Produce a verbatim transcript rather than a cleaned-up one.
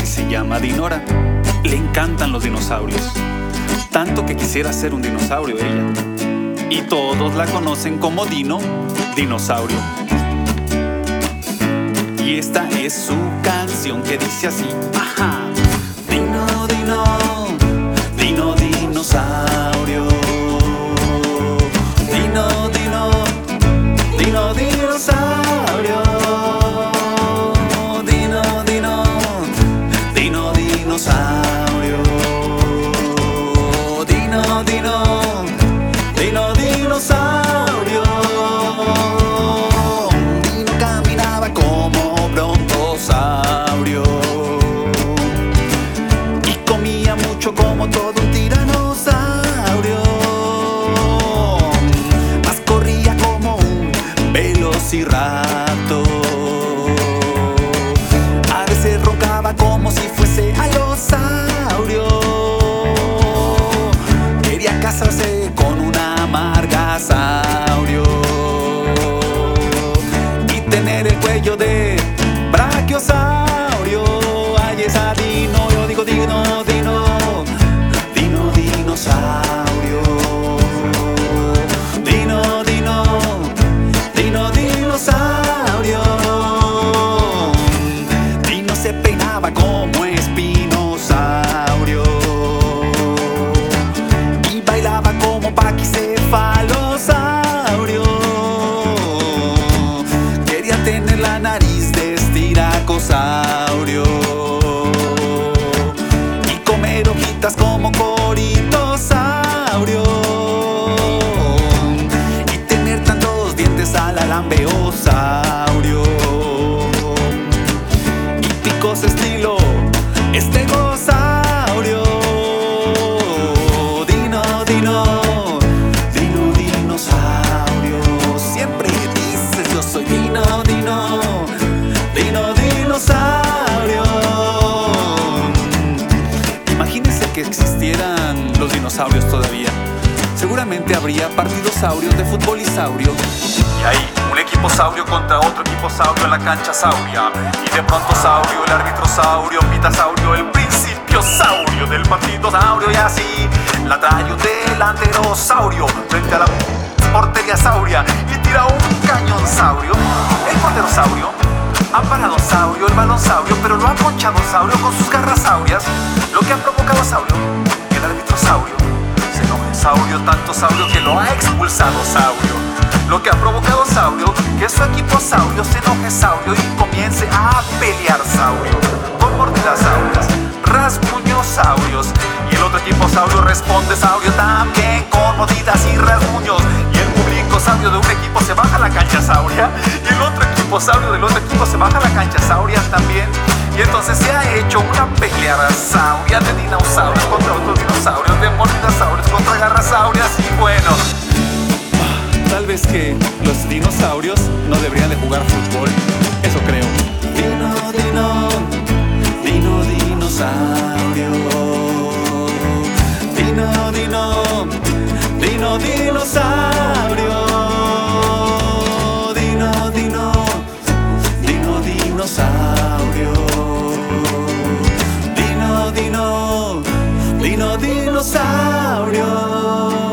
y se llama Dinora. Le encantan los dinosaurios, tanto que quisiera ser un dinosaurio ella. Y todos la conocen como Dino, dinosaurio. Y esta es su canción que dice así, ajá. Dino, dino, dino, dinosaurio. Dino, dino, dino, dinosaurio. Dino, dino, dino, dinosaurio. Dino, dino, dino, dinosaurio. Dino caminaba como brontosaurio y comía mucho como todo un tiranosaurio. Más corría como un velociraptor. A veces roncaba como si fuese alosaurio. Quería casarse con una margasaurio y tener el cuello de brachiosaurio. Ay, esa Dino, yo digo Dino, Dino, Dino, dinosaurio. Dino, Dino, Dino, dinosaurio. Dino se peinaba como espinosaurio y bailaba como paquicefalosaurio. Quería tener la nariz de estiracosaurio y comer hojitas como coritosaurio y tener tantos dientes al alambeosaurio y picos estilo estegosaurio. Dino, Dino, Dino, dinosaurio. Siempre dices yo soy Dino, Dino, Dino, dinosaurio. Imagínense que existieran los dinosaurios todavía. Seguramente habría partidosaurios de futbolisaurio. Y ahí, un equiposaurio contra otro equiposaurio en la cancha sauria. Y de pronto saurio, el arbitrosaurio, pitasaurio, el principiosaurio del partidosaurio. Y así, la trae un delanterosaurio frente a la portería sauria y tira un cañonsaurio. El porterosaurio ha parado saurio, el balonsaurio, pero lo ha ponchado saurio con sus garras saurias, lo que ha provocado saurio que el arbitrosaurio se enoje saurio, tanto saurio que lo ha expulsado saurio, lo que ha provocado saurio que su equipo saurio se enoje saurio y comience a pelear saurio con mordidas saurias, rasguñosaurios, y el otro equipo saurio responde saurio también con mordidas y rasguños, y el público saurio de un equipo se baja a la cancha sauria y el otro equipo saurio del otro equipo se baja a la cancha sauria también, y entonces se ha hecho una pelea sauria de dinosaurios contra otros dinosaurios, de mordidasaurios contra garrasaurias. Y bueno, Tal vez que los dinosaurios no deberían de jugar fútbol, eso creo. Dino, dino, dino, dinosaurio. Dino, dino, dino, dinosaurio. Dino, dino, dino, dinosaurio. Dino, dino, dino, dinosaurio.